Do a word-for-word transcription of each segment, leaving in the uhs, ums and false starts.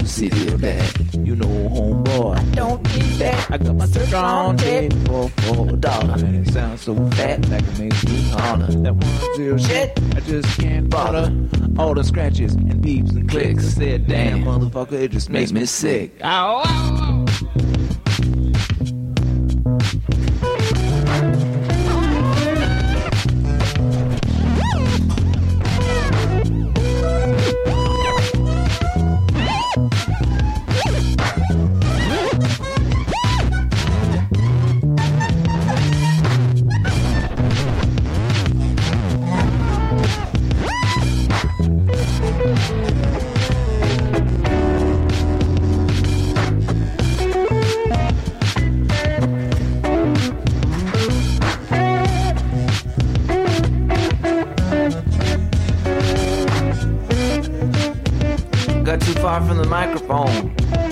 city of that. You know, homeboy, I don't need that. I got my strong tape for for a dollar. And it sounds so fat, like it makes me holler. That one zero shit, I just can't bother. All the scratches and beeps and clicks. I said, damn, motherfucker, it just makes me sick. Ow, ow, ow. Too far from the microphone.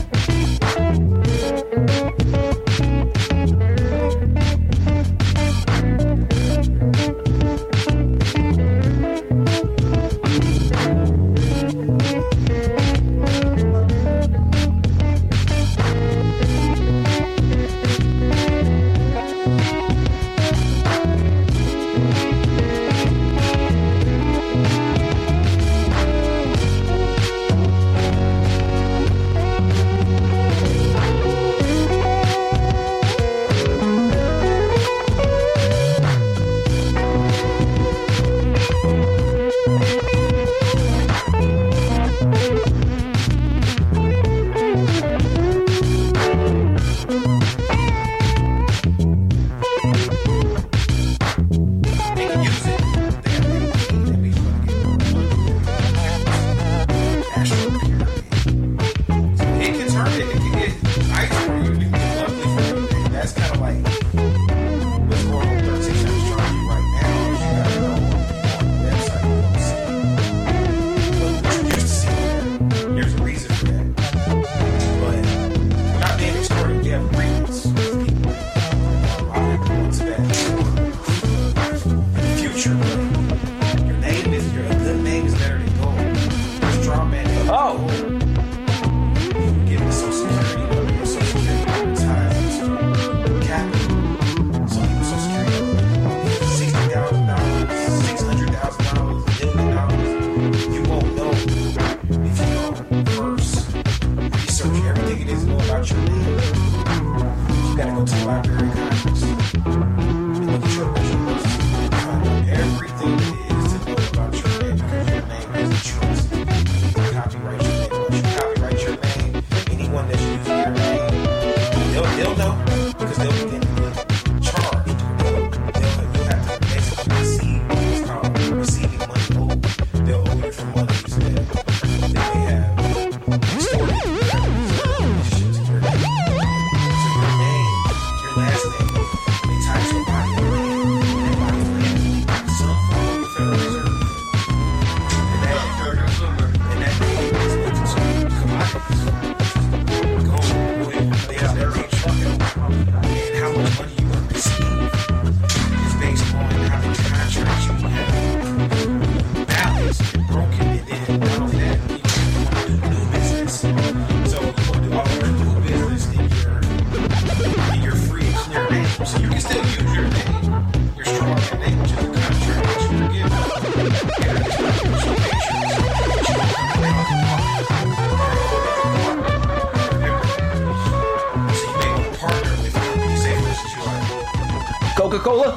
Coca-Cola?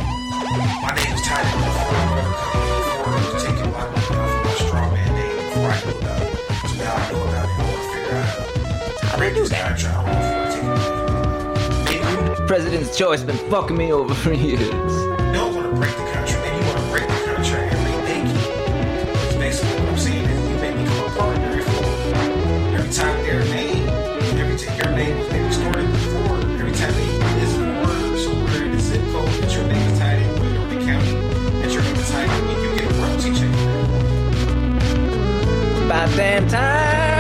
My name is Tyler. Before taking my name off my straw man name before I knew about it. So now I know about it. I want to figure out how they do that. President's choice been fucking me over for years. They don't want to break the contract. Then you want to break the contract and remake it. That's basically what I'm saying. Is you make me become a partner for every time their name, every time your name was maybe started before, every time they is a word somewhere in the zip code that your name is tied in with, or the county that your name is tied in with, you get a royalty check. About damn time.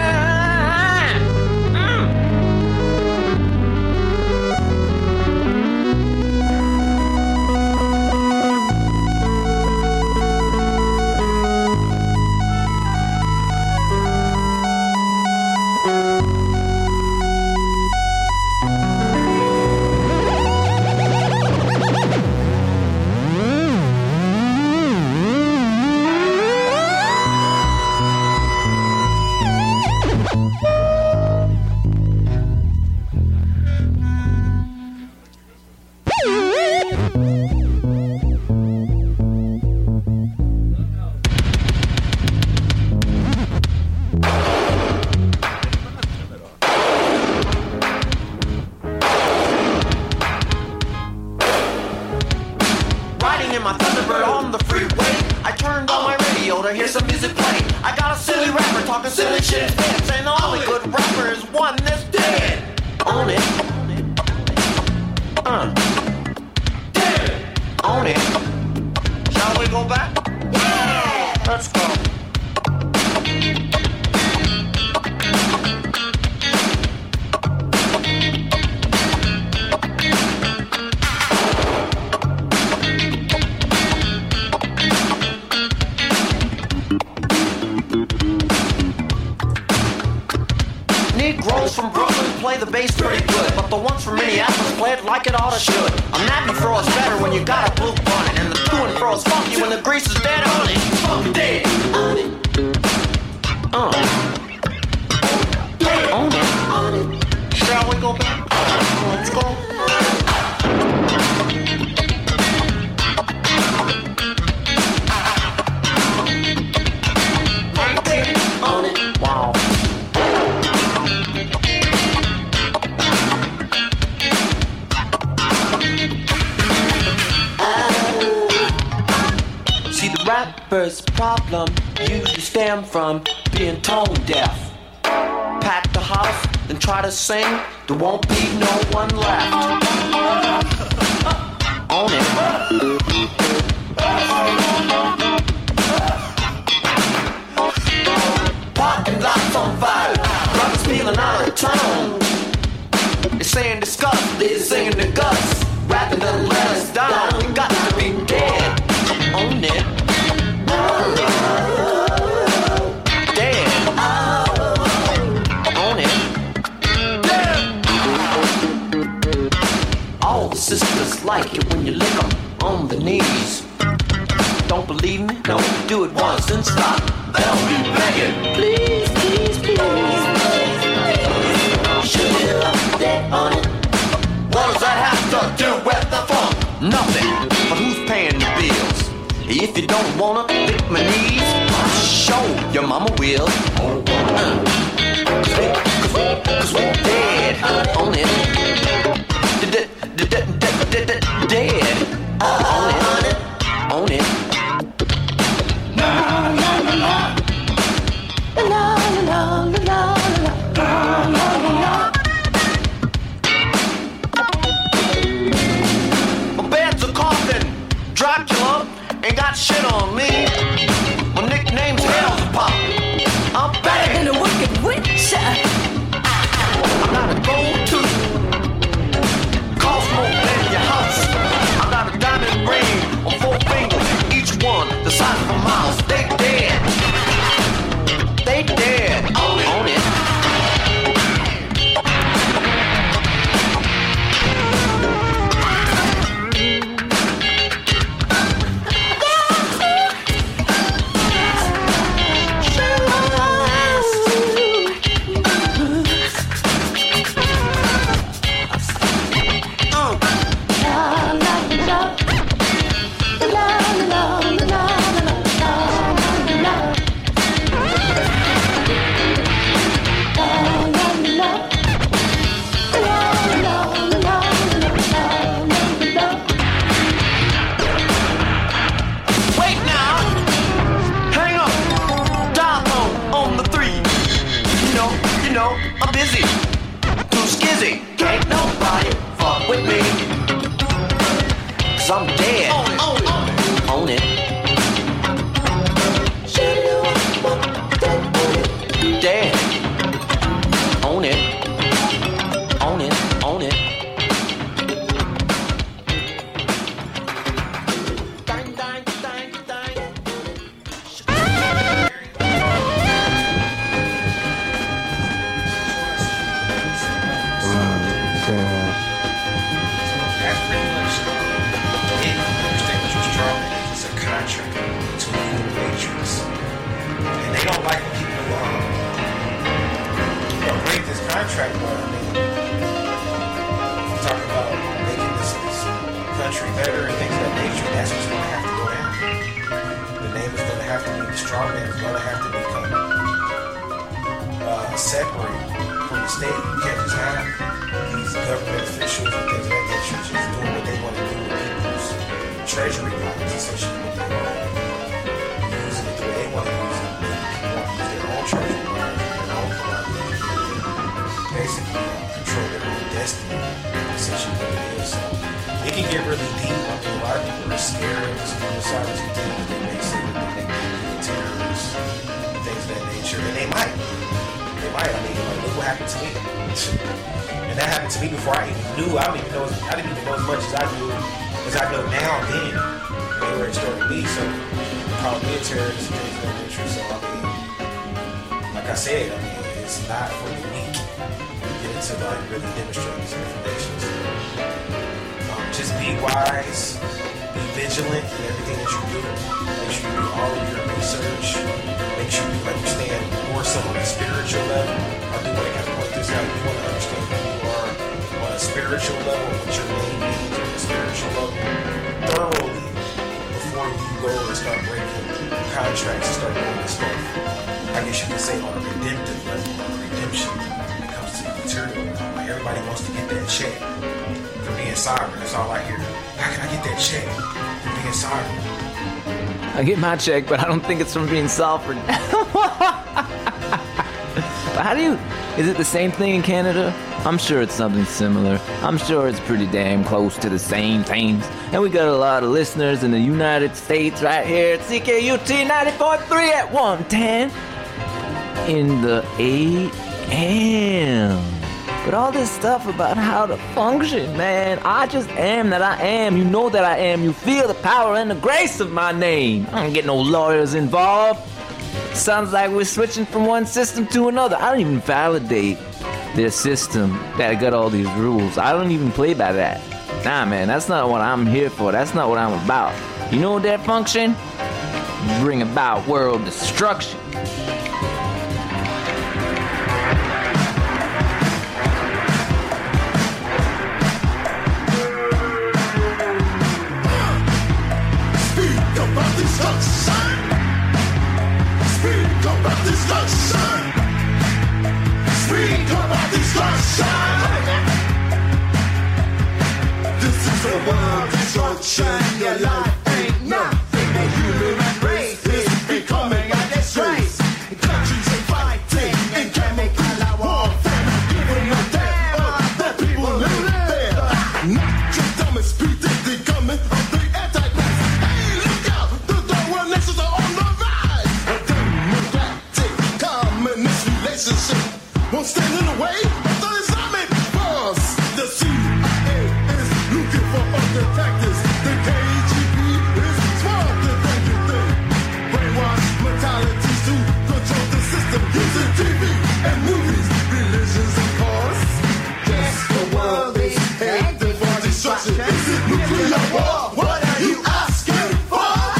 Negroes from Brooklyn play the bass pretty good, but the ones from Minneapolis play it like it oughta should. A nappy fro is better when you got a blue bonnet, and the to and fro is funky when the grease is dead on it. Funky dead on it. Uh. Dead on it. On it. Shall we go back? Let's go. On it. Wow. See, the rapper's problem usually stem from being tone deaf. Pack the house, then try to sing, there won't be no one left. On it. Parking lots on fire, brothers feeling out of tone. They're saying disgust, they're singing the guts. Rapping doesn't let us down, we got to be dead. On it. Dead. On it. All the sisters like it when you lick them on the knees. Don't believe me? No, do it once and stop. They'll be begging. Please, please, please. Should it up dead on it? What does that have to do with the funk? Nothing, but who's paying the bills? If you don't wanna lick my knees, show your mama will. Uh, cause, we, cause, we, cause we're dead on it. Dead, dead, dead, dead, dead on it, on it. La la la la, la la la la, la la la. My bed's a coffin, Dracula ain't got shit on me. My nickname's Hell's Pop. I'm better than a wicked witch. I'm not a go-to. Cost more than your house. I got a diamond ring on four fingers, each one the size of a mouse. They dead. They dead. On it. On it. I'm dead. Own it. Own it. Dead. Own it. Own it. Own it. Dang, dang, dang, dang. Contract, but I mean, talk about making this, this country better and things of that nature. That's what's going to have to go down. The name is going to have to be, the strong man is going to have to become uh, separate from the state. You can't just have these government officials and things of that nature just doing what they want to do with people's treasury lines, essentially what they want to use it the way they want to use it. They want to use their own treasury lines, their own commodities. Basically control their own destiny, essentially what it is. So it can get really deep. I mean, a lot of people are scared of some suicidal things. They may say that they may be terrorists, things of that nature, and they might. They might. I mean, like, look what happened to me. And that happened to me before I even knew. I don't even know. I didn't even know as much as I knew as I know now. Then, where it started to be. So, called me a terrorist and things of that nature. So I mean, like I said, I mean. is not for the weak. You get into like really demonstrating these recommendations. Um, just be wise, be vigilant in everything that you do. Make sure you do all of your research. Make sure you understand more so on a spiritual level. I do want to kind of point this out. You want to understand who you are on a spiritual level, what your name means on a spiritual level, thoroughly before you go and start breaking contracts and start doing this stuff. I guess you could say on a redemptive level, on a redemption when it comes to the material. Like everybody wants to get that check for being sovereign. That's all I hear. How can I get that check for being sovereign? I get my check, but I don't think it's from being sovereign. But how do you... Is it the same thing in Canada? I'm sure it's something similar. I'm sure it's pretty damn close to the same things. And we got a lot of listeners in the United States right here at C K U T ninety-four point three at one ten in the A M. But all this stuff about how to function, man, I just am that I am. You know that I am. You feel the power and the grace of my name. I don't get no lawyers involved. Sounds like we're switching from one system to another. I don't even validate their system that got all these rules. I don't even play by that. Nah, man, that's not what I'm here for. That's not what I'm about. You know their function? Bring about world destruction. Speak about destruction. Speak about destruction. Speak about destruction. This is a world destruction. Your life ain't nothing. The human race is becoming a disgrace. Countries are fighting in chemical warfare, giving a damn of the people who live there. Not just dumb and speed, they coming of the antichrist. Hey, look out! The third world nations are on the rise. A democratic communist relationship won't stand in the way of the Islamic force. The C I A is looking for other tactics. The K G B is smarter than you think. Brainwash mentalities to control the system using T V and movies, religions and cars. Yes, the world is headed for destruction. Is it nuclear war? What are you asking for?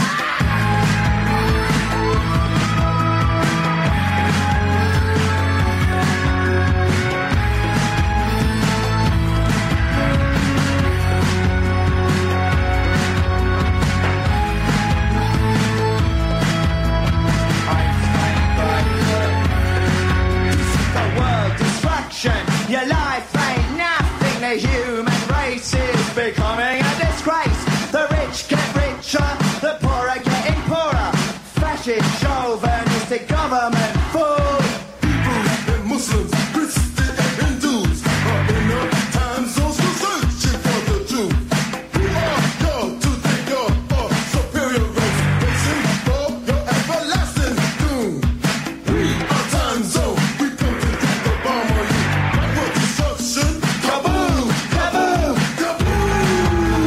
Your life ain't nothing. The human race is becoming a disgrace. The rich get richer, the poor are getting poorer. Fascist, chauvinistic government fool. Hebrews and Muslims, Christians and Hindus are in a time zone searching for the truth. Who are you to think you're a superior race? Racing for your everlasting doom. We are time zone. We come to drop the bomb on you. For destruction, kaboom, kaboom, kaboom.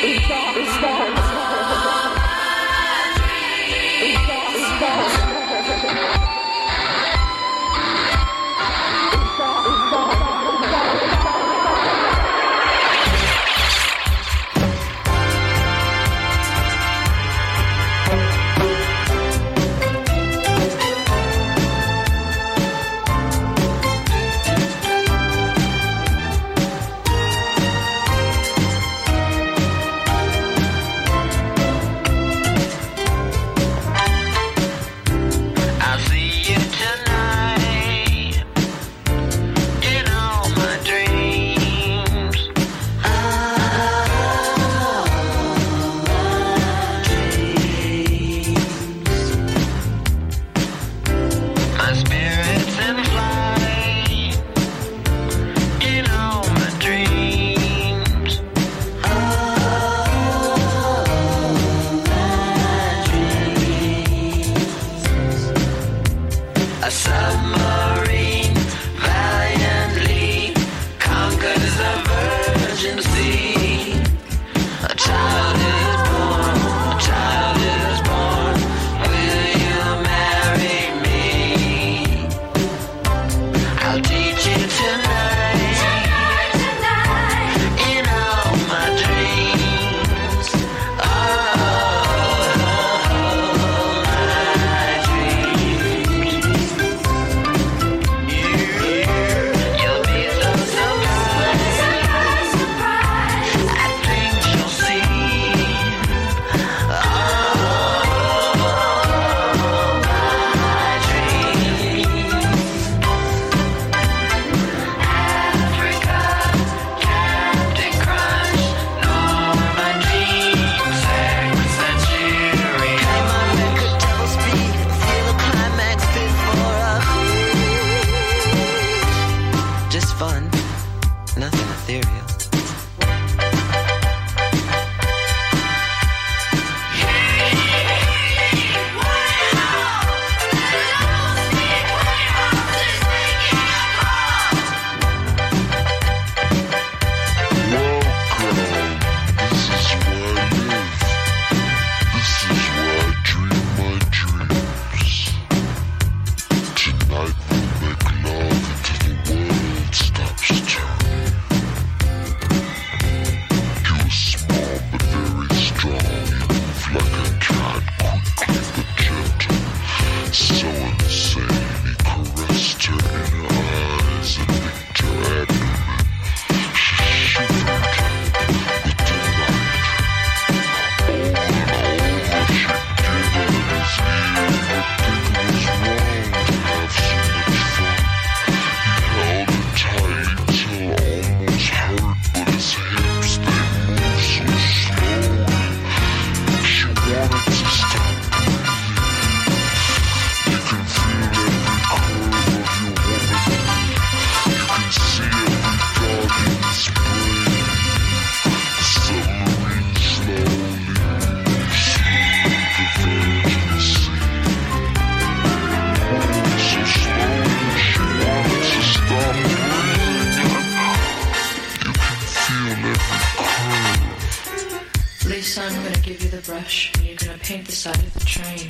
brush and you're gonna paint the side of the train.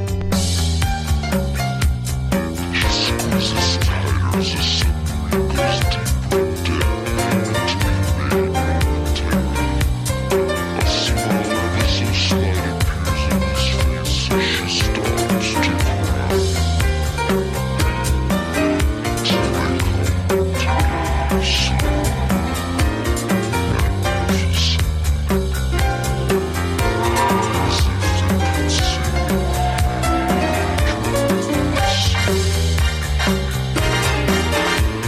Squeezes tighter as a submarine goes deeper in debt between man and terror. A smile ever so slight appears on his face as she starts to cry. Till they come together slow, magnificent. As if they could see.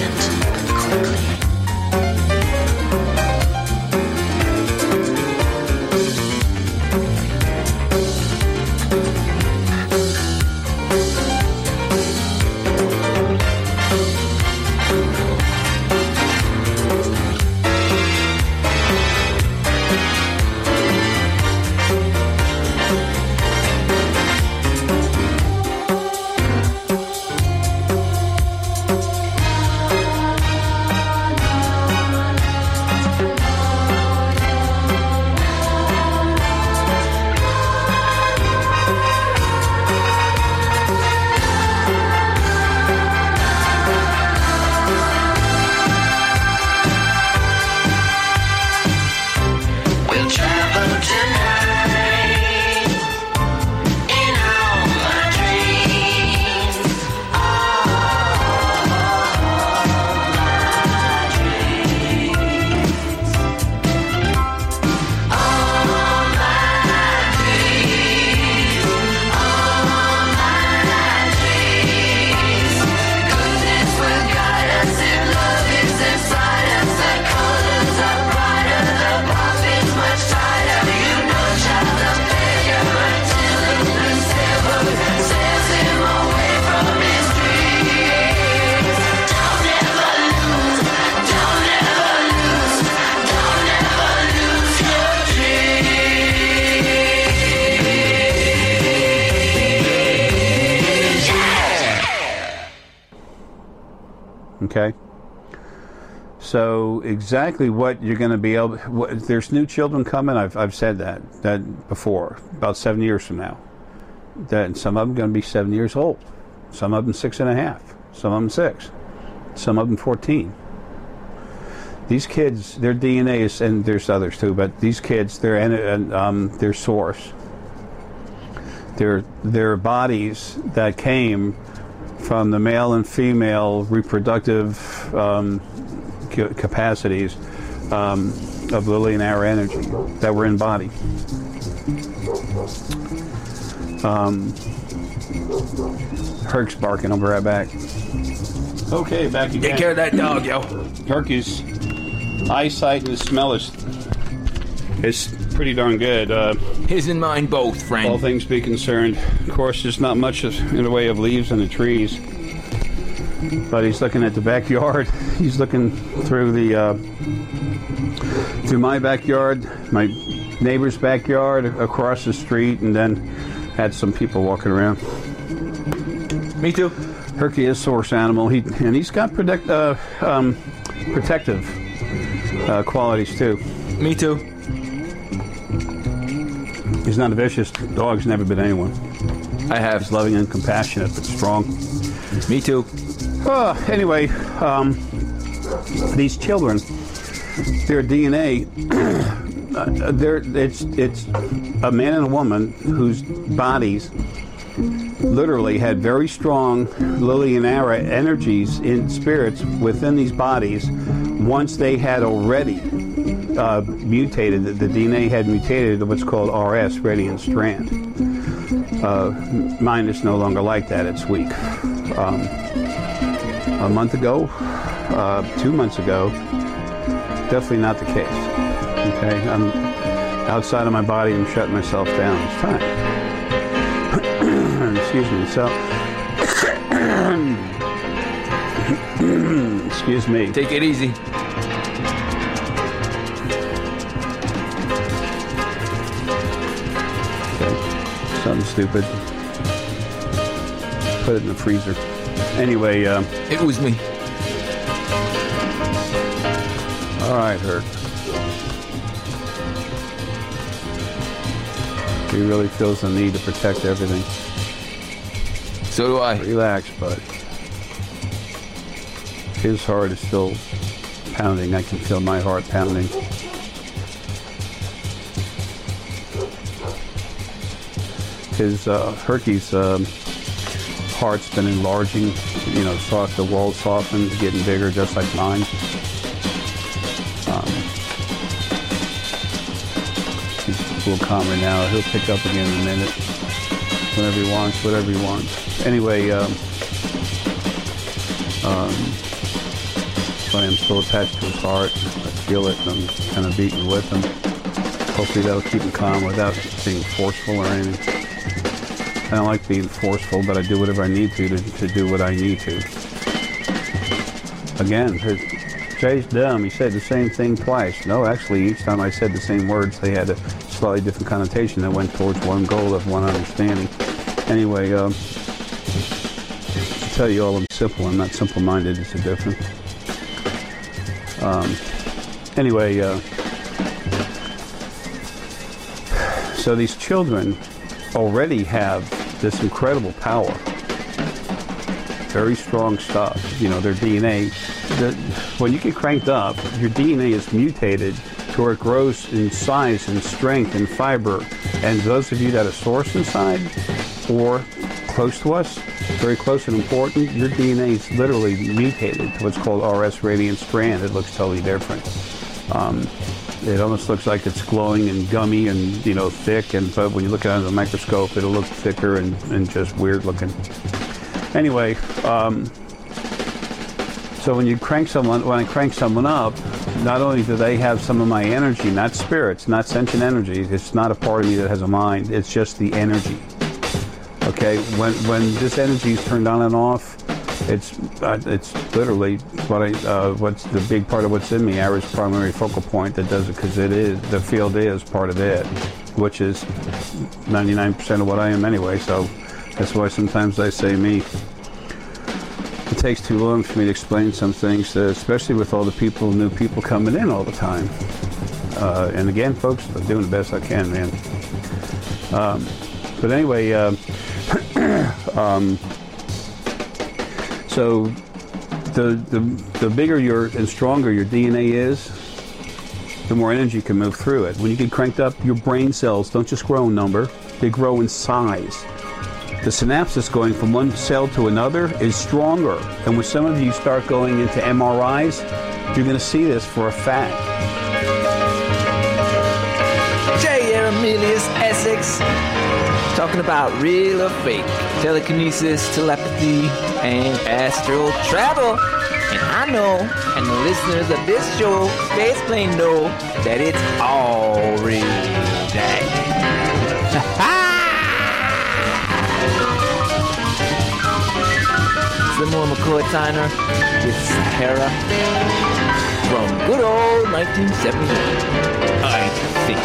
distant quickly. Okay, so exactly what you're going to be able. What, there's new children coming. I've I've said that that before. About seven years from now, that some of them are going to be seven years old. Some of them six and a half. Some of them six. Some of them fourteen. These kids, their D N A is, and there's others too, but these kids, their um, their source, their their bodies that came from the male and female reproductive um, capacities um, of Lily and Ara energy that were in body. Um, Herc's barking. I'll be right back. Okay, back again. Take care of that dog, yo. Herc's eyesight and his smell is, is pretty darn good. Uh, His and mine both, friend. all things be concerned. Of course, there's not much in the way of leaves in the trees. But he's looking at the backyard. He's looking through the uh, through my backyard, my neighbor's backyard, across the street, and then had some people walking around. Me too. Herky is a source animal. He and he's got protect, uh, um, protective uh, qualities too. Me too. He's not a vicious dog. He's never been anyone. I have. He's loving and compassionate, but strong. Me too. Uh, anyway, um, these children, their D N A, uh, they're, it's it's a man and a woman whose bodies literally had very strong Lily and Ara energies in spirits within these bodies once they had already uh, mutated. The D N A had mutated to what's called R S, radiant strand. Uh, mine is no longer like that. It's weak. Um, a month ago, uh, two months ago, definitely not the case. Okay, I'm outside of my body. I'm shutting myself down. It's time. Excuse me. So, excuse me. Take it easy. Okay. Something stupid. Put it in the freezer. Anyway, uh, It was me. all right, Herc. He really feels the need to protect everything. So do I. Relax, bud. His heart is still pounding. I can feel my heart pounding. His uh, Herky's um, heart's been enlarging. You know, soft, the wall softened, getting bigger, just like mine. Um, he's a little calmer now. He'll pick up again in a minute. Whenever he wants, whatever he wants. Anyway, um, um, but I'm still attached to his heart. I feel it, and I'm kind of beating with him. Hopefully that'll keep him calm without being forceful or anything. I don't like being forceful, but I do whatever I need to to, to do what I need to. Again, Jay's dumb. He said the same thing twice. No, actually, each time I said the same words, they had a slightly different connotation that went towards one goal of one understanding. Anyway, um, to tell you all I'm simple. I'm not simple-minded. It's a difference. Um, anyway, uh, so these children already have this incredible power. Very strong stuff. You know, their D N A, the, when you get cranked up, your D N A is mutated to where it grows in size and strength and fiber. And those of you that are source inside or close to us, very close and important, your D N A is literally mutated to what's called R S radiant strand. It looks totally different. Um, It almost looks like it's glowing and gummy and, you know, thick, and but when you look at it under the microscope, it'll look thicker and, and just weird looking. Anyway, um, so when you crank someone, when I crank someone up, not only do they have some of my energy, not spirits, not sentient energy, it's not a part of me that has a mind, it's just the energy. Okay, when when this energy is turned on and off, It's uh, it's literally what I uh, what's the big part of what's in me. Ara's primary focal point that does it, because it is the field is part of it, which is ninety-nine percent of what I am anyway. So that's why sometimes I say me. It takes too long for me to explain some things, uh, especially with all the people, new people coming in all the time. Uh, and again, folks, I'm doing the best I can, man. Um, but anyway. Uh, um, So the, the the bigger your and stronger your D N A is, the more energy can move through it. When you get cranked up, your brain cells don't just grow in number, they grow in size. The synapses going from one cell to another is stronger. And when some of you start going into M R Is, you're going to see this for a fact. J. Emilius Essex, talking about real or fake, telekinesis, telepathy, and astral travel. And I know, and the listeners of this show, Stay Explained, know that it's all real. Seymour McCoy Tyner with Sahara from good old nineteen seventy-one, I think.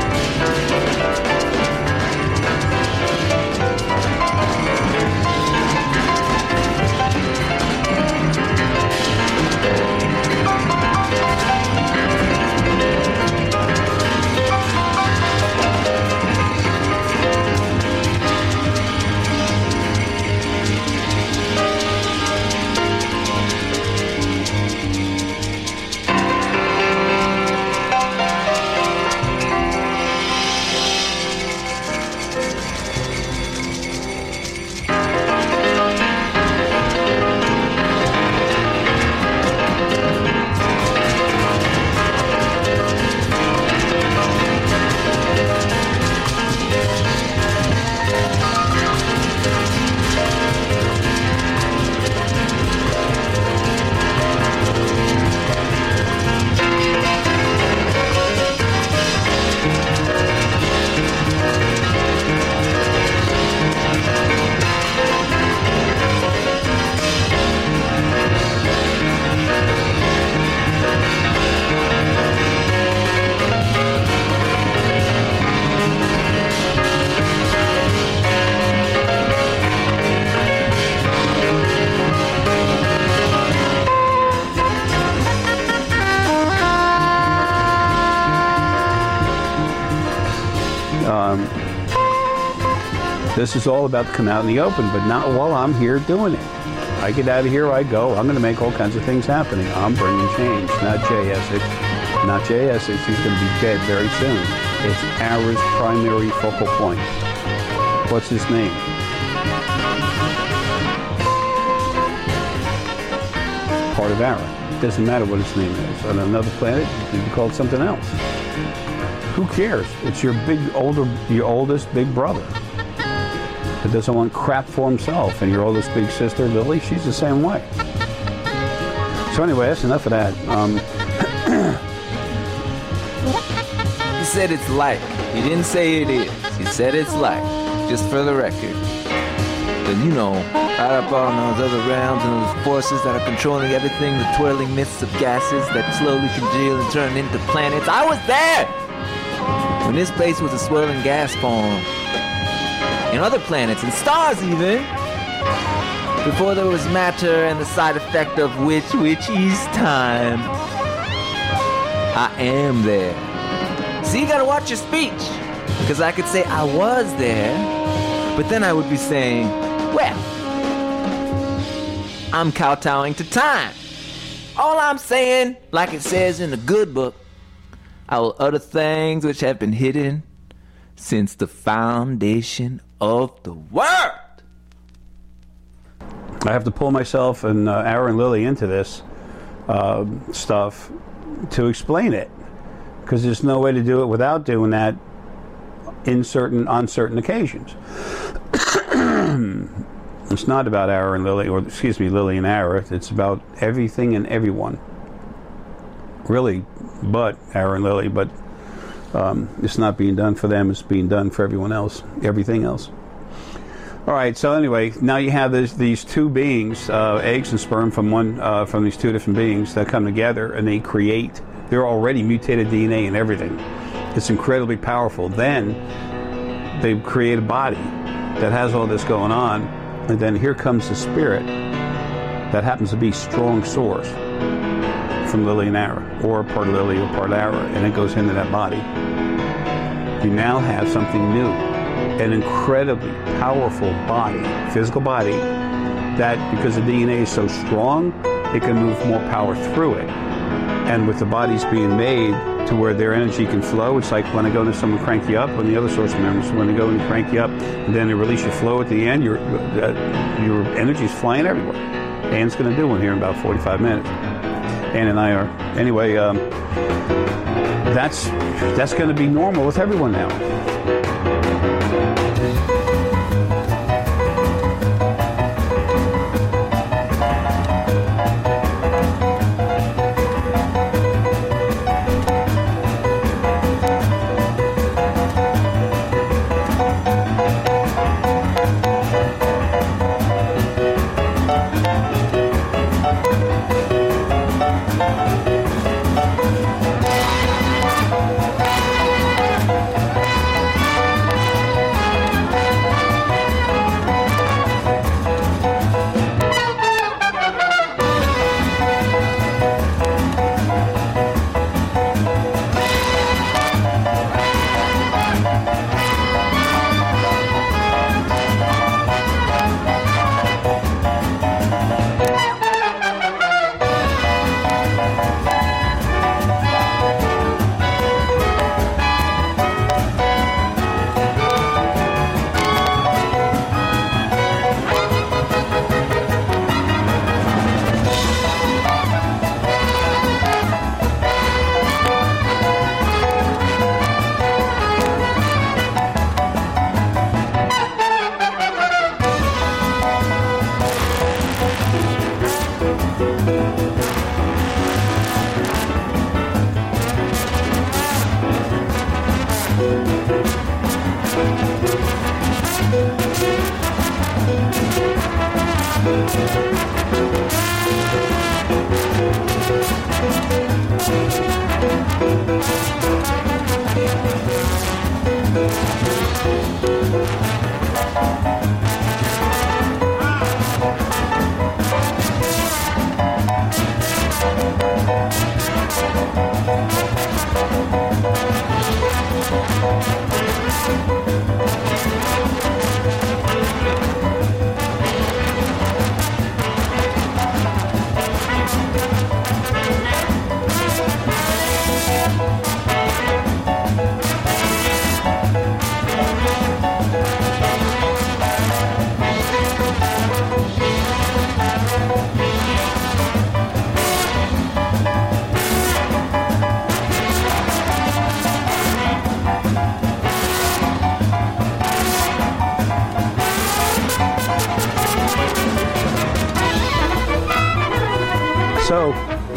This is all about to come out in the open, but not while I'm here doing it. I get out of here, I go. I'm going to make all kinds of things happening. I'm bringing change, not Jay Essex. Not Jay Essex. He's going to be dead very soon. It's Ara's primary focal point. What's his name? Part of Ara. It doesn't matter what his name is. On another planet, he can be called something else. Who cares? It's your big older, your oldest big brother that doesn't want crap for himself, and your oldest big sister, Lily, she's the same way. So anyway, that's enough of that. Um, He said it's like. He didn't say it is. He said it's like. Just for the record. But you know, right up on those other realms and those forces that are controlling everything, the twirling mists of gases that slowly congeal and turn into planets. I was there! When this place was a swirling gas form. And other planets and stars even. Before there was matter and the side effect of which, which is time. I am there. See, you gotta watch your speech. Because I could say I was there, but then I would be saying, well, I'm kowtowing to time. All I'm saying, like it says in the good book, I will utter things which have been hidden since the foundation of the world. I have to pull myself and uh, Aaron Lilly into this uh, stuff to explain it, because there's no way to do it without doing that in certain on certain occasions. It's not about Aaron Lilly, or excuse me, Lilly and Ara. It's about everything and everyone, really, but Aaron Lilly. But um, it's not being done for them. It's being done for everyone else, everything else. All right, so anyway, now you have this, these two beings, uh, eggs and sperm from one uh, from these two different beings that come together and they create. They're already mutated D N A and everything. It's incredibly powerful. Then they create a body that has all this going on, and then here comes the spirit that happens to be strong source from Lilly and Ara, or part of Lilly or part of Ara, and it goes into that body. You now have something new. An incredibly powerful body, physical body, that because the D N A is so strong, it can move more power through it. And with the bodies being made to where their energy can flow, it's like when I go to someone crank you up, when the other source members, when they go and crank you up, and then they release your flow at the end, your uh, your energy is flying everywhere. Anne's going to do one here in about forty-five minutes. Anne and I are. Anyway, um, that's that's going to be normal with everyone now. So,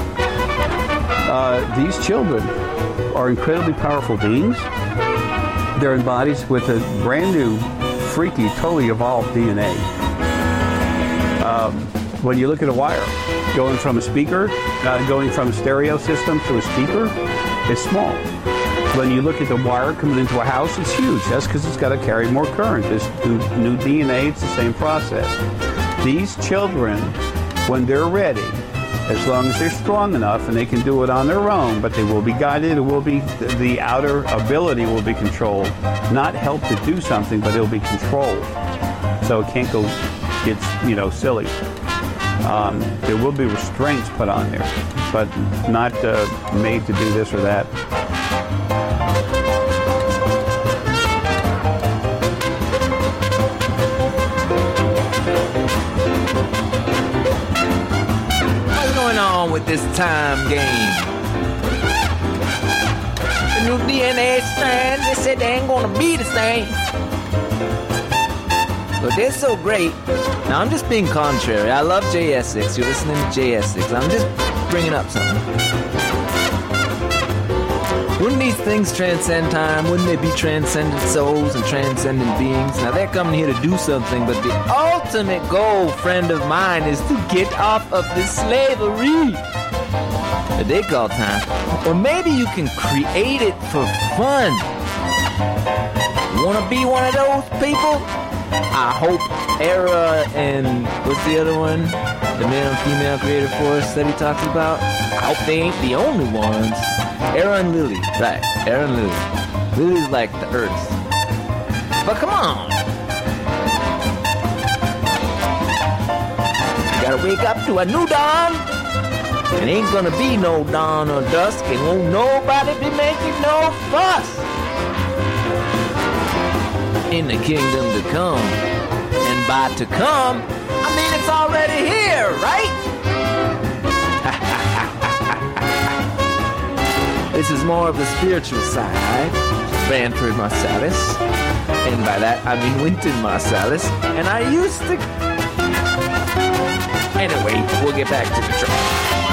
uh, these children are incredibly powerful beings. They're in bodies with a brand new, freaky, totally evolved D N A. Um, when you look at a wire going from a speaker, uh, going from a stereo system to a speaker, it's small. When you look at the wire coming into a house, it's huge. That's because it's got to carry more current. This new, new D N A, it's the same process. These children, when they're ready, as long as they're strong enough and they can do it on their own, but they will be guided, it will be, the outer ability will be controlled. Not help to do something, but it'll be controlled. So it can't go, get, you know, silly. Um, there will be restraints put on there, but not uh, made to do this or that. What's going on with this time game? The new D N A strand, they said they ain't gonna be the same. But they're so great. Now, I'm just being contrary. I love J S X. You're listening to J S X. I'm just bringing up something. Wouldn't these things transcend time? Wouldn't they be transcendent souls and transcendent beings? Now, they're coming here to do something, but the ultimate goal, friend of mine, is to get off of this slavery that they call time. Or maybe you can create it for fun. Wanna be one of those people? I hope Era and what's the other one? The male and female creative force that he talks about? I hope they ain't the only ones. Era and Lily, right, Era and Lily. Lily's like the earth. But come on. You gotta wake up to a new dawn. It ain't gonna be no dawn or dusk, and won't nobody be making no fuss. In the kingdom to come. And by to come, I mean it's already here, right? This is more of the spiritual side, Branford Marsalis. And by that, I mean Wynton Marsalis. And I used to... Anyway, we'll get back to the track.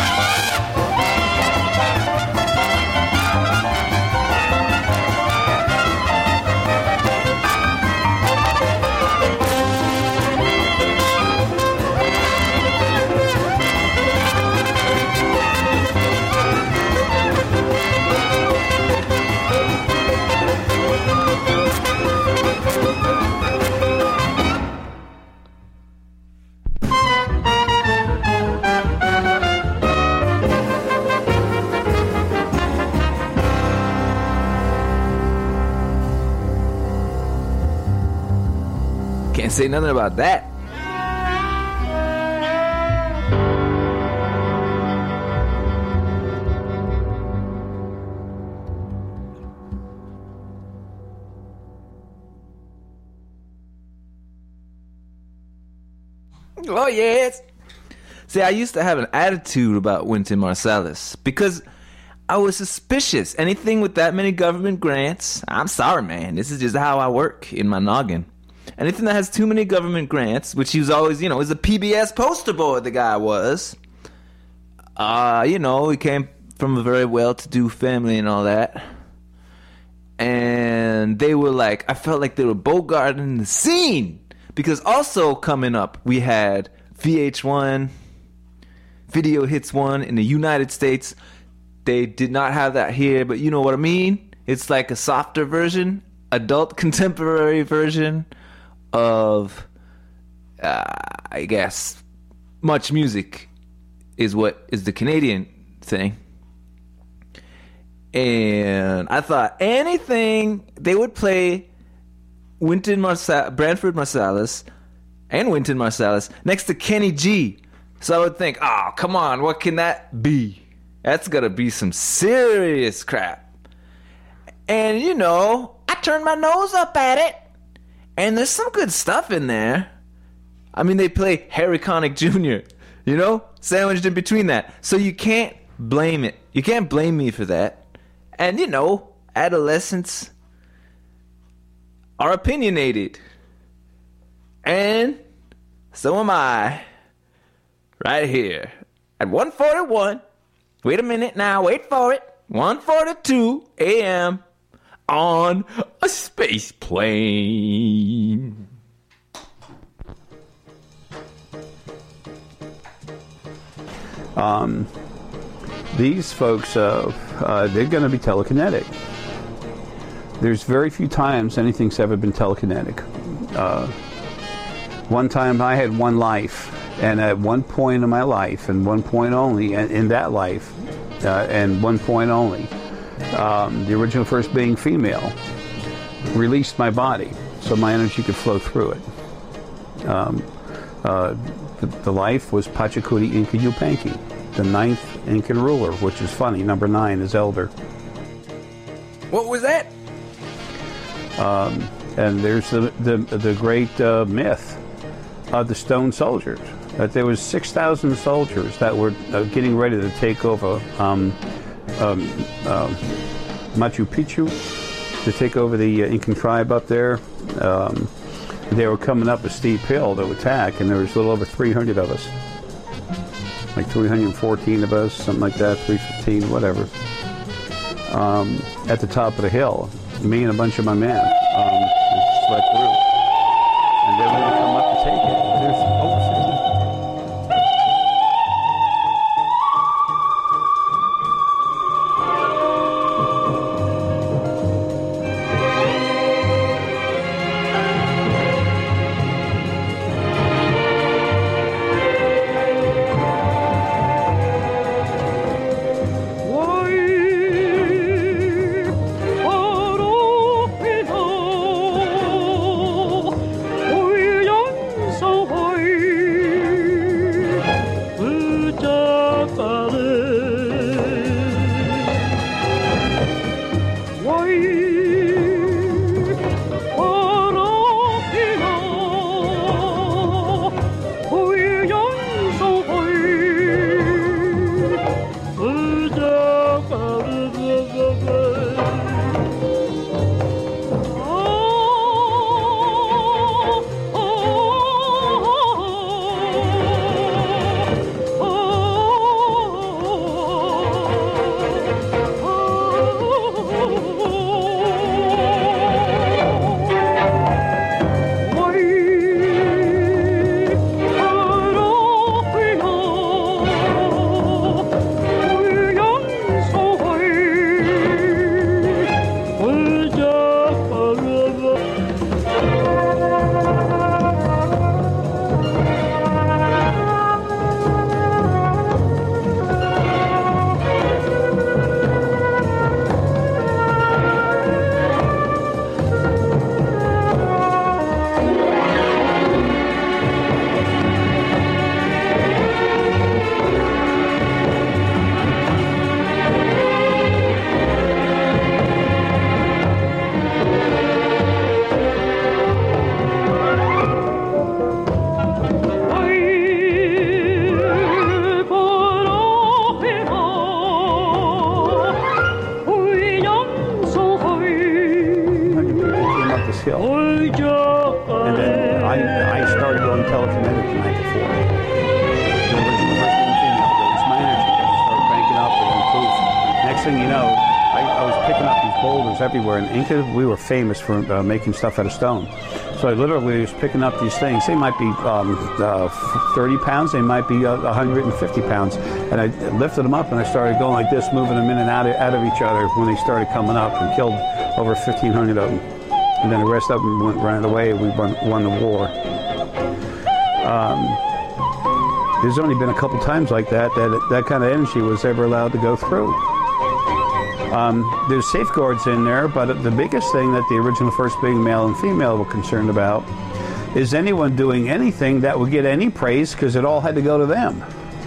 Can't say nothing about that. Oh, yes. See, I used to have an attitude about Wynton Marsalis because I was suspicious. Anything with that many government grants, I'm sorry, man. This is just how I work in my noggin. Anything that has too many government grants, which he was always, you know, was a P B S poster boy, the guy was. Uh, you know, he came from a very well-to-do family and all that. And they were like, I felt like they were bogarting the scene. Because also coming up, we had V H one, Video Hits one in the United States. They did not have that here, but you know what I mean? It's like a softer version, adult contemporary version of, uh, I guess, Much Music is what is the Canadian thing. And I thought anything they would play Wynton Marsalis, Branford Marsalis and Wynton Marsalis next to Kenny G. So I would think, oh, come on, what can that be? That's gonna be some serious crap. And, you know, I turned my nose up at it. And there's some good stuff in there. I mean, they play Harry Connick Junior, you know, sandwiched in between that. So you can't blame it. You can't blame me for that. And, you know, adolescents are opinionated. And so am I. Right here at one forty-one. Wait a minute now, wait for it. one forty-two a.m. on a space plane. Um, these folks, uh, uh, they're going to be telekinetic. There's very few times anything's ever been telekinetic. Uh, one time I had one life, and at one point in my life, and one point only, and in that life, uh, and one point only, um, the original first being female released my body so my energy could flow through it. Um, uh, the, the life was Pachacuti Inca Yupanqui, the ninth Incan ruler, which is funny. Number nine is elder. What was that? Um, and there's the the, the great uh, myth of the stone soldiers, that there was six thousand soldiers that were uh, getting ready to take over um, um, um, Machu Picchu, to take over the uh, Incan tribe up there. Um, they were coming up a steep hill to attack, and there was a little over three hundred of us, like three hundred fourteen of us, something like that, three fifteen, whatever, um, at the top of the hill. Me and a bunch of my men um, slept through, and they were going to come up to take it. There's over everywhere. In Inca, we were famous for uh, making stuff out of stone. So I literally was picking up these things. They might be um, uh, thirty pounds, they might be uh, one hundred fifty pounds. And I lifted them up and I started going like this, moving them in and out of, out of each other when they started coming up, and killed over fifteen hundred of them. And then the rest of them went running away, and we won, won the war. Um, there's only been a couple times like that that that kind of energy was ever allowed to go through. Um, there's safeguards in there, but the biggest thing that the original first being male and female were concerned about is anyone doing anything that would get any praise, because it all had to go to them.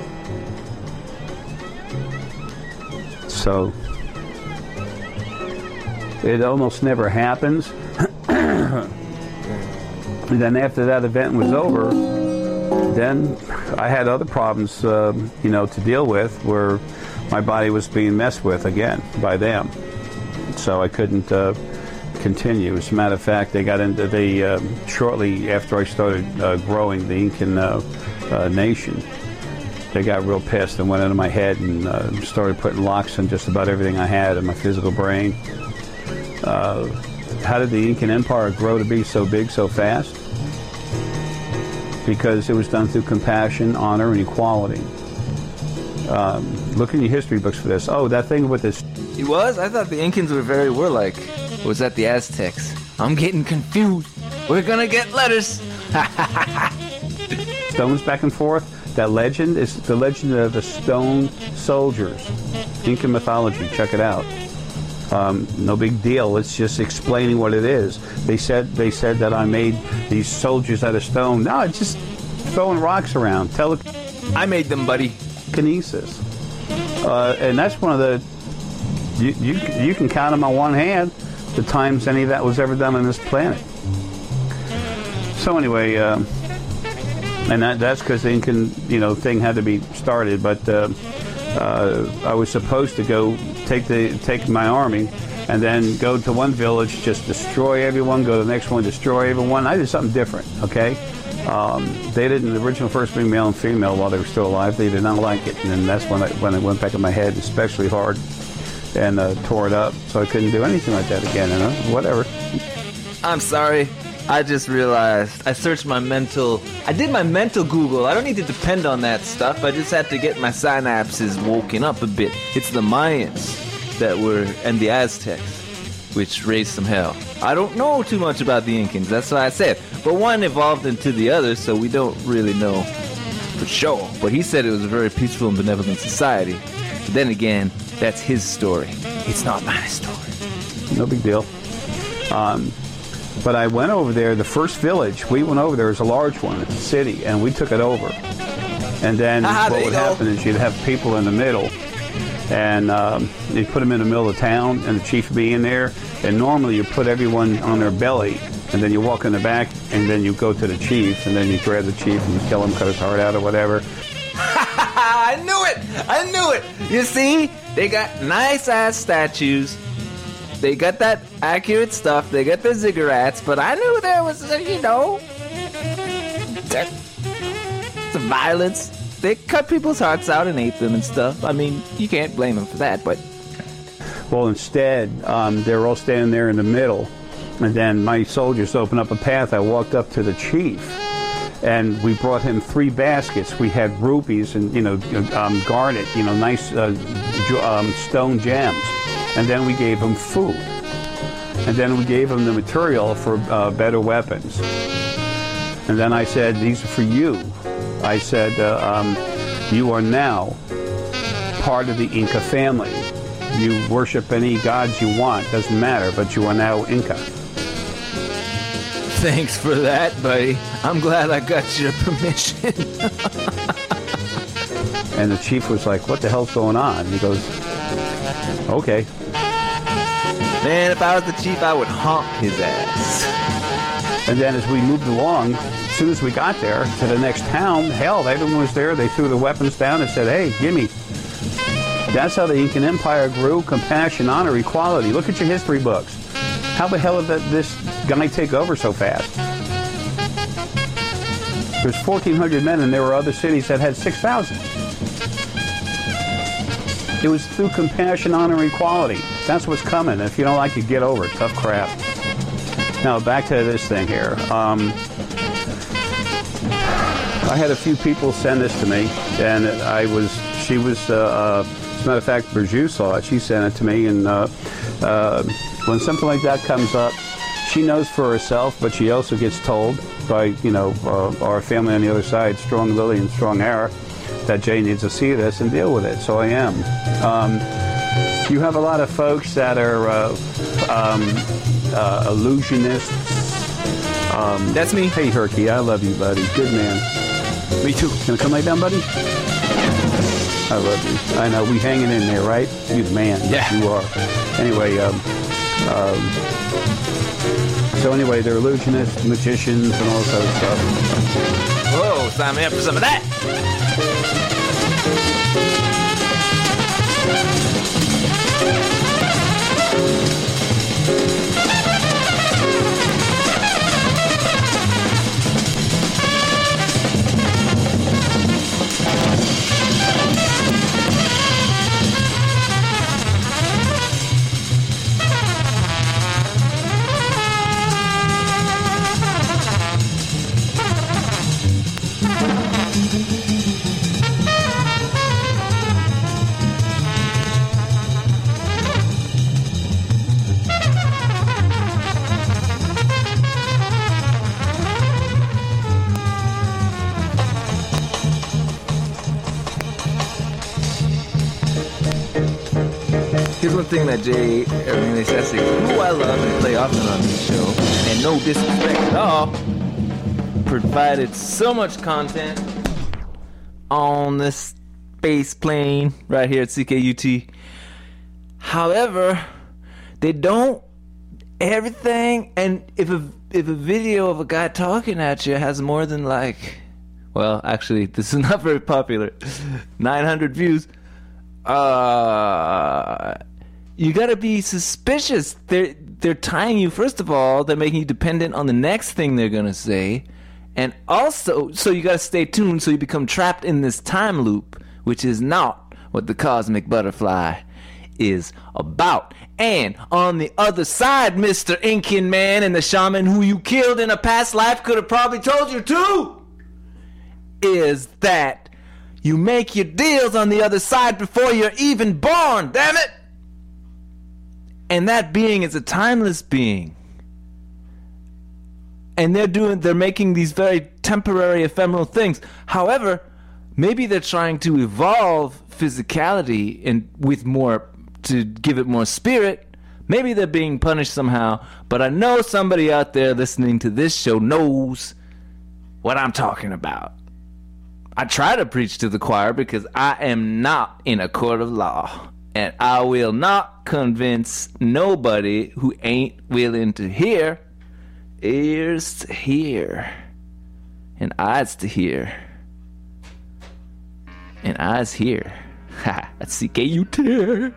So it almost never happens. And then after that event was over, then I had other problems, uh, you know, to deal with, where my body was being messed with again by them. So I couldn't uh, continue. As a matter of fact, they got into the, uh, shortly after I started uh, growing the Incan uh, uh, nation, they got real pissed and went into my head and uh, started putting locks on just about everything I had in my physical brain. Uh, how did the Incan Empire grow to be so big so fast? Because it was done through compassion, honor, and equality. Um, look in your history books for this. Oh, that thing with this... He was? I thought the Incans were very warlike. Or was that the Aztecs? I'm getting confused. We're gonna get letters. Stones back and forth. That legend is the legend of the stone soldiers. Incan mythology. Check it out. Um, no big deal. It's just explaining what it is. They said they said that I made these soldiers out of stone. No, it's just throwing rocks around. Tele- I made them, buddy. Kinesis. Uh, and that's one of the... You, you, you can count them on one hand the times any of that was ever done on this planet. So anyway, uh, and that, that's because the Incan, you know, thing had to be started. But uh, uh, I was supposed to go take the take my army and then go to one village, just destroy everyone, go to the next one, destroy everyone. I did something different, okay? Um, they didn't, the original first being male and female while they were still alive, they did not like it. And then that's when, I, when it went back in my head, especially hard, and uh, tore it up. So I couldn't do anything like that again, you know? Whatever. I'm sorry. I just realized I searched my mental... I did my mental Google. I don't need to depend on that stuff. I just had to get my synapses woken up a bit. It's the Mayans that were... and the Aztecs, which raised some hell. I don't know too much about the Incans. That's what I said. But one evolved into the other, so we don't really know for sure. But he said it was a very peaceful and benevolent society. But then again, that's his story. It's not my story. No big deal. Um... But I went over there, the first village, we went over there, was a large one, it's a city, and we took it over. And then Ah, what would go. happen is you'd have people in the middle, and um, you'd put them in the middle of town, and the chief would be in there, and normally you put everyone on their belly, and then you walk in the back, and then you go to the chief, and then you grab the chief and you kill him, cut his heart out or whatever. I knew it! I knew it! You see? They got nice-ass statues. They got that accurate stuff. They got the ziggurats, but I knew there was, you know, some violence. They cut people's hearts out and ate them and stuff. I mean, you can't blame them for that, but... Well, instead, um, they were all standing there in the middle, and then my soldiers opened up a path. I walked up to the chief, and we brought him three baskets. We had rupees and, you know, um, garnet, you know, nice uh, um, stone gems. And then we gave him food. And then we gave him the material for uh, better weapons. And then I said, these are for you. I said, uh, um, you are now part of the Inca family. You worship any gods you want, doesn't matter, but you are now Inca. Thanks for that, buddy. I'm glad I got your permission. And the chief was like, what the hell's going on? He goes, okay. Man, if I was the chief, I would honk his ass. And then as we moved along, as soon as we got there to the next town, hell, everyone was there. They threw the weapons down and said, hey, gimme. That's how the Incan Empire grew. Compassion, honor, equality. Look at your history books. How the hell did this guy take over so fast? There's fourteen hundred men, and there were other cities that had six thousand. It was through compassion, honor, equality. That's what's coming. If you don't like it, get over it. Tough crap. Now, back to this thing here. Um, I had a few people send this to me, and I was, she was, uh, uh, as a matter of fact, Burju saw it. She sent it to me, and uh, uh, when something like that comes up, she knows for herself, but she also gets told by, you know, uh, our family on the other side, Strong Lily and Strong Ara, that Jay needs to see this and deal with it. So I am. Um, you have a lot of folks that are uh, um, uh, illusionists. Um, That's me. Hey, Herky, I love you, buddy. Good man. Me too. Gonna come lay down, buddy? I love you. I know. We hanging in there, right? You the man. Yeah. You are. Anyway, um, um, so anyway, they're illusionists, magicians, and all this other stuff. Whoa, sign me up for some of that. Here's one thing that Jay Hernandez, who I love and play often on this show, and no disrespect at all, provided so much content on this space plane right here at C K U T. However, they don't everything, and if a if a video of a guy talking at you has more than like, well, actually, this is not very popular, nine hundred views. Uh, you gotta be suspicious. They're they're tying you. First of all, they're making you dependent on the next thing they're gonna say, and also, so you gotta stay tuned. So you become trapped in this time loop, which is not what the Cosmic Butterfly is about. And on the other side, Mister Incan Man and the shaman who you killed in a past life could have probably told you too, is that you make your deals on the other side before you're even born, damn it! And that being is a timeless being. And they're doing they're making these very temporary, ephemeral things. However, maybe they're trying to evolve physicality and with more, to give it more spirit. Maybe they're being punished somehow, but I know somebody out there listening to this show knows what I'm talking about. I try to preach to the choir because I am not in a court of law, and I will not convince nobody who ain't willing to hear. Ears to hear and eyes to hear and eyes here. Ha, that's C K U T.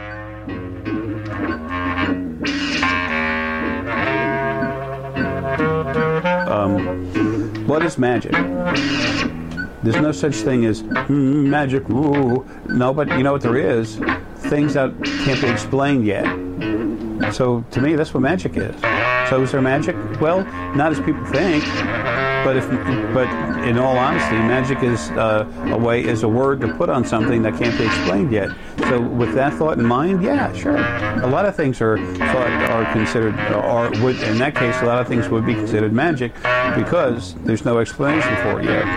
Um, what is magic? There's no such thing as mm, magic. Ooh. No, but you know what there is? Things that can't be explained yet. So to me, that's what magic is. So is there magic? Well, not as people think. But if, but in all honesty, magic is uh, a way, is a word to put on something that can't be explained yet. So with that thought in mind, yeah, sure. A lot of things are thought are considered, or would in that case, a lot of things would be considered magic because there's no explanation for it yet.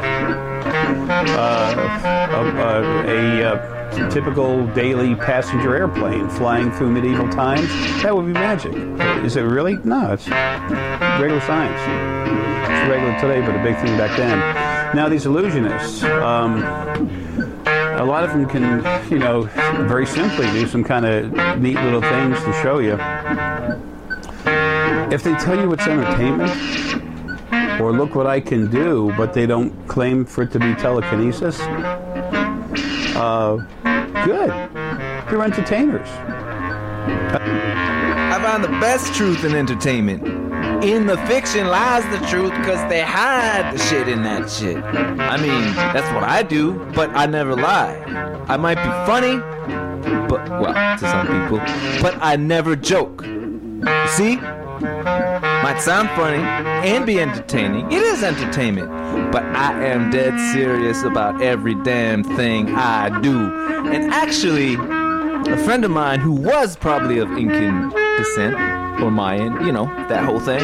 Uh, a, a, a typical daily passenger airplane flying through medieval times, that would be magic. Is it really? No, it's regular science. It's regular today, but a big thing back then. Now, these illusionists, um, a lot of them can, you know, very simply do some kind of neat little things to show you. If they tell you it's entertainment, or look what I can do, but they don't claim for it to be telekinesis, uh, good. You're entertainers. I find the best truth in entertainment. In the fiction lies the truth because they hide the shit in that shit. I mean, that's what I do, but I never lie. I might be funny, but, well, to some people, but I never joke. You see? Might sound funny and be entertaining. It is entertainment, but I am dead serious about every damn thing I do. And actually, a friend of mine who was probably of Incan descent, or Mayan, you know, that whole thing.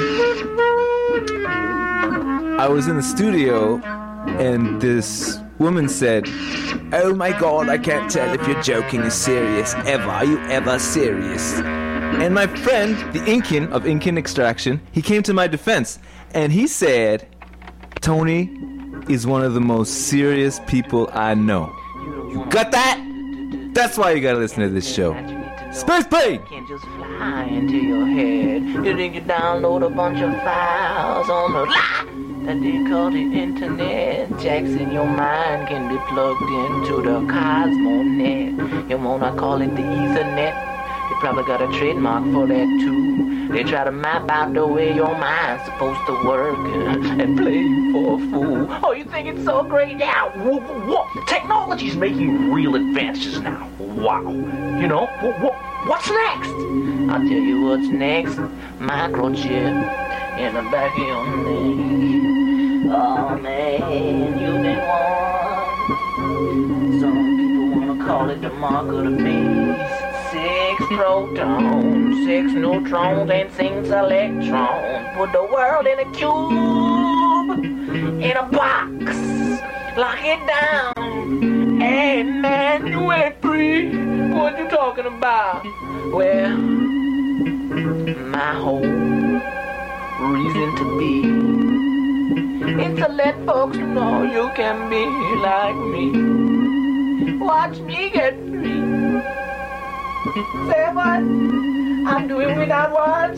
I was in the studio, and this woman said, "Oh my God, I can't tell if you're joking or serious. Ever, are you ever serious?" And my friend, the Incan of Incan extraction, he came to my defense, and he said, "Tony is one of the most serious people I know." You got that? That's why you gotta listen to this show. Space Plane! Can't just fly into your head. You think you download a bunch of files on the that they call the internet. Jacks in your mind can be plugged into the Cosmonet. You wanna call it the Ethernet? They probably got a trademark for that too. They try to map out the way your mind's supposed to work and play you for a fool. Oh, you think it's so great now? Whoa, whoa, whoa. Technology's making real advances now. Wow. You know, whoa, whoa. What's next? I'll tell you what's next. Microchip in the back of your neck. Oh man, you've been warned. Some people wanna call it the mark of the beast. Six protons, six neutrons, and six electrons. Put the world in a cube, in a box, lock it down. Hey man, you went through free. What you talking about? Well, my whole reason to be is to let folks know you can be like me. Watch me get free. Say what? I'm doing without words.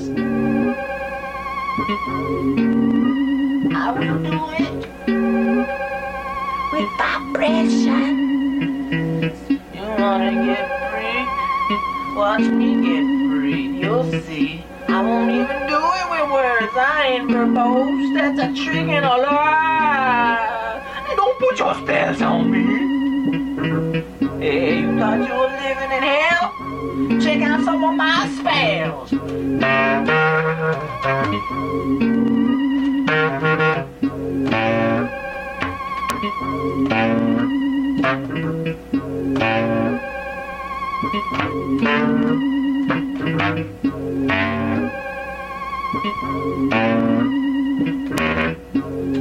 I will do it with vibration. You wanna get free? Watch me get free. You'll see. I won't even do it with words. I ain't proposed. That's a trick and a lie. Don't put your spells on me. Hey, you thought you were living in hell? Check out some of my spells.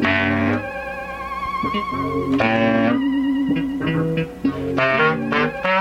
Thank you.